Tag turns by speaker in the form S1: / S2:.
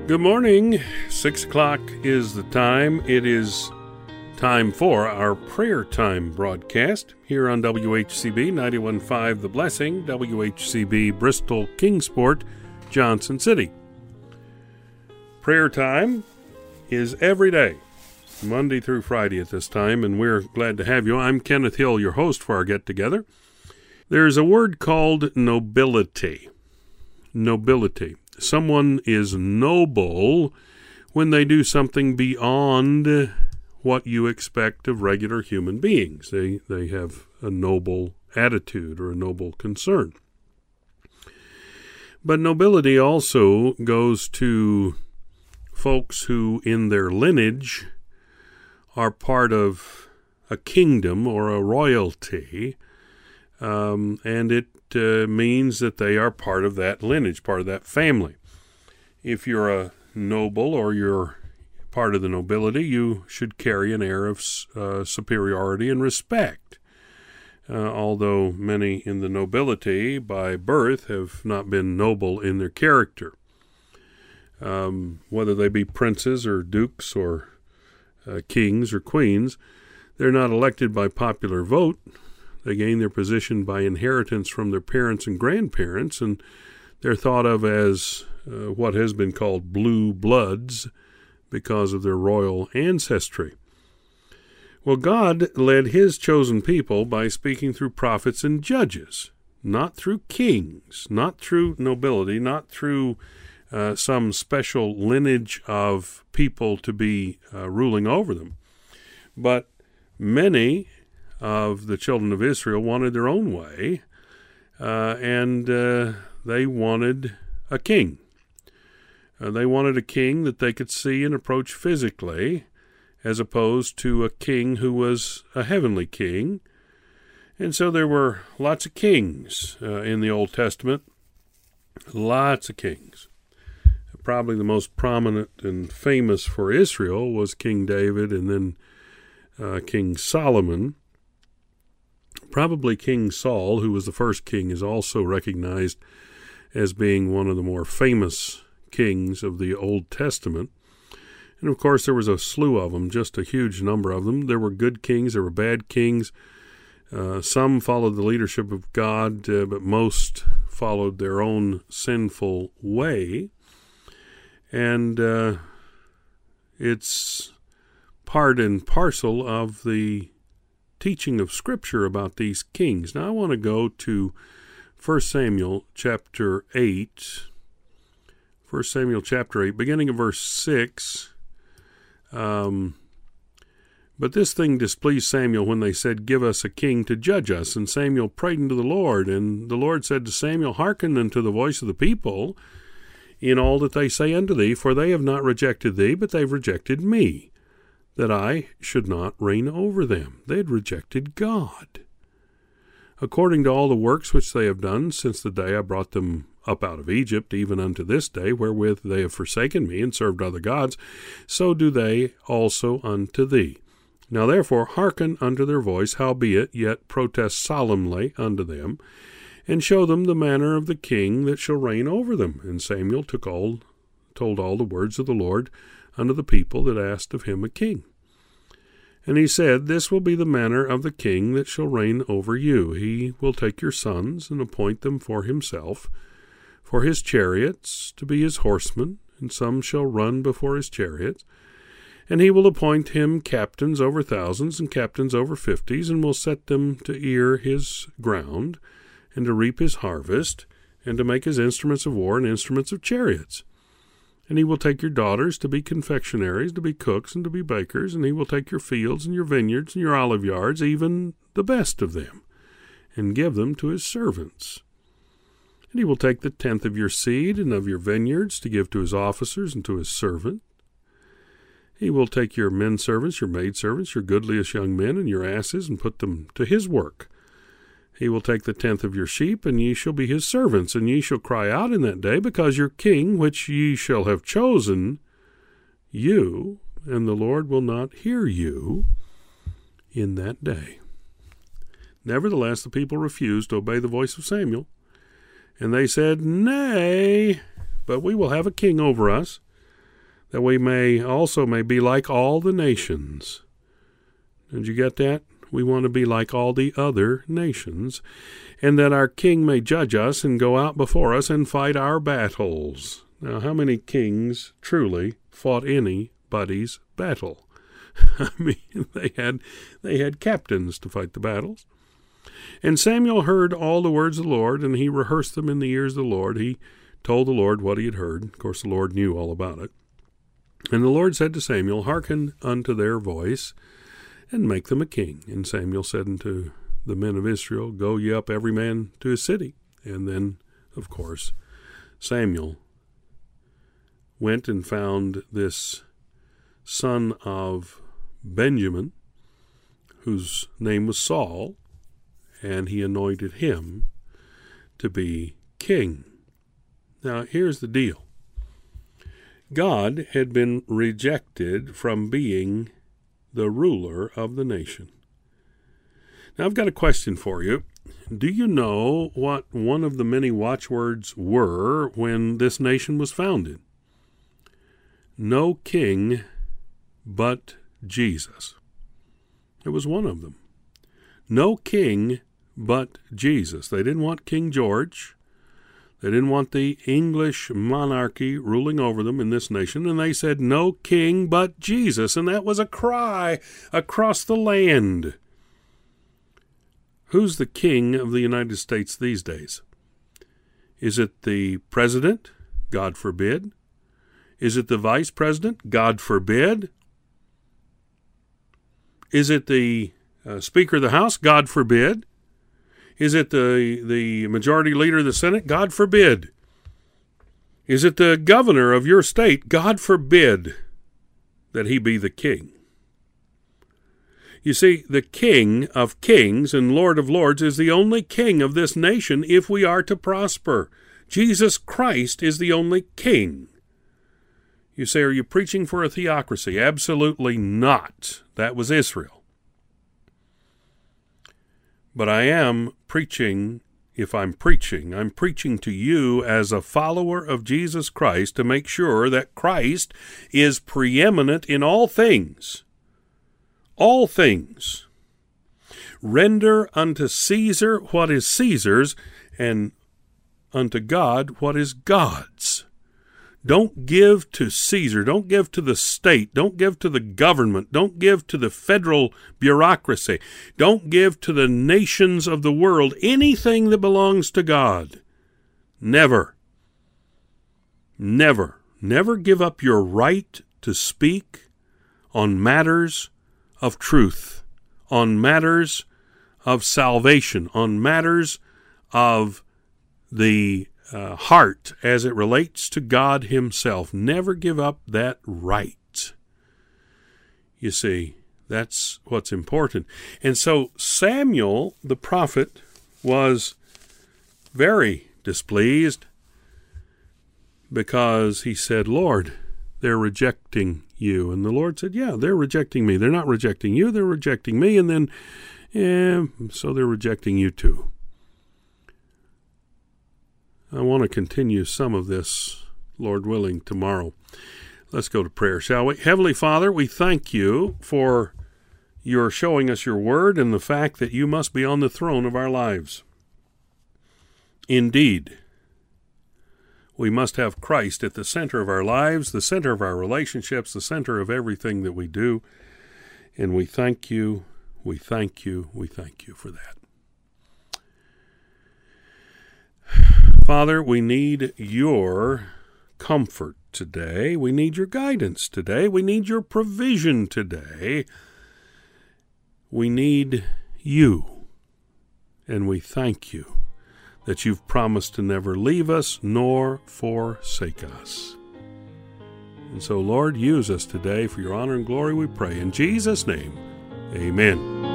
S1: Good morning. 6 o'clock is the time. It is time for our prayer time broadcast here on WHCB 91.5 The Blessing, WHCB Bristol, Kingsport, Johnson City. Prayer time is every day, Monday through Friday at this time, and we're glad to have you. I'm Kenneth Hill, your host for our get-together. There's a word called nobility. Nobility. Someone is noble when they do something beyond what you expect of regular human beings. They have a noble attitude or a noble concern. But nobility also goes to folks who in their lineage are part of a kingdom or a royalty, and it means that they are part of that lineage, part of that family. If you're a noble or you're part of the nobility, you should carry an air of superiority and respect. Although many in the nobility by birth have not been noble in their character. Whether they be princes or dukes or kings or queens, they're not elected by popular vote. They gain their position by inheritance from their parents and grandparents, and they're thought of as what has been called blue bloods because of their royal ancestry. Well, God led his chosen people by speaking through prophets and judges, not through kings, not through nobility, not through some special lineage of people to be ruling over them. But many of the children of Israel wanted their own way, and they wanted a king. They wanted a king that they could see and approach physically, as opposed to a king who was a heavenly king. And so there were lots of kings in the Old Testament, lots of kings. Probably the most prominent and famous for Israel was King David and then King Solomon. Probably King Saul, who was the first king, is also recognized as being one of the more famous kings of the Old Testament. And of course there was a slew of them, just a huge number of them. There were good kings, there were bad kings. Some followed the leadership of God, but most followed their own sinful way. And it's part and parcel of the teaching of Scripture about these kings. Now I want to go to 1 Samuel chapter 8. 1 Samuel chapter 8, beginning of verse 6. But this thing displeased Samuel when they said, "Give us a king to judge us." And Samuel prayed unto the Lord. And the Lord said to Samuel, "Hearken unto the voice of the people in all that they say unto thee, for they have not rejected thee, but they've rejected me, that I should not reign over them." They had rejected God. "According to all the works which they have done since the day I brought them up out of Egypt, even unto this day, wherewith they have forsaken me and served other gods, so do they also unto thee. Now therefore hearken unto their voice, howbeit yet protest solemnly unto them, and show them the manner of the king that shall reign over them." And Samuel told all the words of the Lord unto the people that asked of him a king. And he said, "This will be the manner of the king that shall reign over you. He will take your sons and appoint them for himself, for his chariots, to be his horsemen, and some shall run before his chariots. And he will appoint him captains over thousands and captains over fifties, and will set them to ear his ground, and to reap his harvest, and to make his instruments of war and instruments of chariots. And he will take your daughters to be confectionaries, to be cooks, and to be bakers, and he will take your fields and your vineyards and your olive yards, even the best of them, and give them to his servants. And he will take the tenth of your seed and of your vineyards to give to his officers and to his servant. He will take your men servants, your maid servants, your goodliest young men, and your asses, and put them to his work. He will take the tenth of your sheep, and ye shall be his servants, and ye shall cry out in that day, because your king, which ye shall have chosen, you, and the Lord will not hear you in that day." Nevertheless, the people refused to obey the voice of Samuel. And they said, "Nay, but we will have a king over us, that we may be like all the nations. Did you get that? We want to be like all the other nations, and that our king may judge us and go out before us and fight our battles. Now, how many kings truly fought anybody's battle? I mean, they had captains to fight the battles. And Samuel heard all the words of the Lord, and he rehearsed them in the ears of the Lord. He told the Lord what he had heard. Of course, the Lord knew all about it. And the Lord said to Samuel, Hearken unto their voice, and make them a king. And Samuel said unto the men of Israel, Go ye up every man to his city. And then, of course, Samuel went and found this son of Benjamin, whose name was Saul, and he anointed him to be king. Now, here's the deal. God had been rejected from being the ruler of the nation. Now, I've got a question for you. Do you know what one of the many watchwords were when this nation was founded? No king but Jesus. It was one of them. No king but Jesus. They didn't want King George. They didn't want the English monarchy ruling over them in this nation, and they said, no king but Jesus. And that was a cry across the land. Who's the king of the United States these days? Is it the president? God forbid. Is it the vice president? God forbid. Is it the Speaker of the House? God forbid. Is it the majority leader of the Senate? God forbid. Is it the governor of your state? God forbid that he be the king. You see, the King of Kings and Lord of Lords is the only king of this nation if we are to prosper. Jesus Christ is the only king. You say, are you preaching for a theocracy? Absolutely not. That was Israel. But I am preaching, I'm preaching to you as a follower of Jesus Christ to make sure that Christ is preeminent in all things. All things. Render unto Caesar what is Caesar's, and unto God what is God's. Don't give to Caesar. Don't give to the state. Don't give to the government. Don't give to the federal bureaucracy. Don't give to the nations of the world anything that belongs to God. Never. Never. Never give up your right to speak on matters of truth, on matters of salvation, on matters of the heart as it relates to God himself. Never give up that right. You see, that's what's important. And so Samuel, the prophet, was very displeased because he said, Lord, they're rejecting you. And the Lord said, yeah, they're rejecting me. They're not rejecting you, they're rejecting me. And then, so they're rejecting you too. I want to continue some of this, Lord willing, tomorrow. Let's go to prayer, shall we? Heavenly Father, we thank you for your showing us your word and the fact that you must be on the throne of our lives. Indeed, we must have Christ at the center of our lives, the center of our relationships, the center of everything that we do. And we thank you, we thank you, we thank you for that. Father, we need your comfort today. We need your guidance today. We need your provision today. We need you. And we thank you that you've promised to never leave us nor forsake us. And so, Lord, use us today for your honor and glory, we pray. In Jesus' name, amen.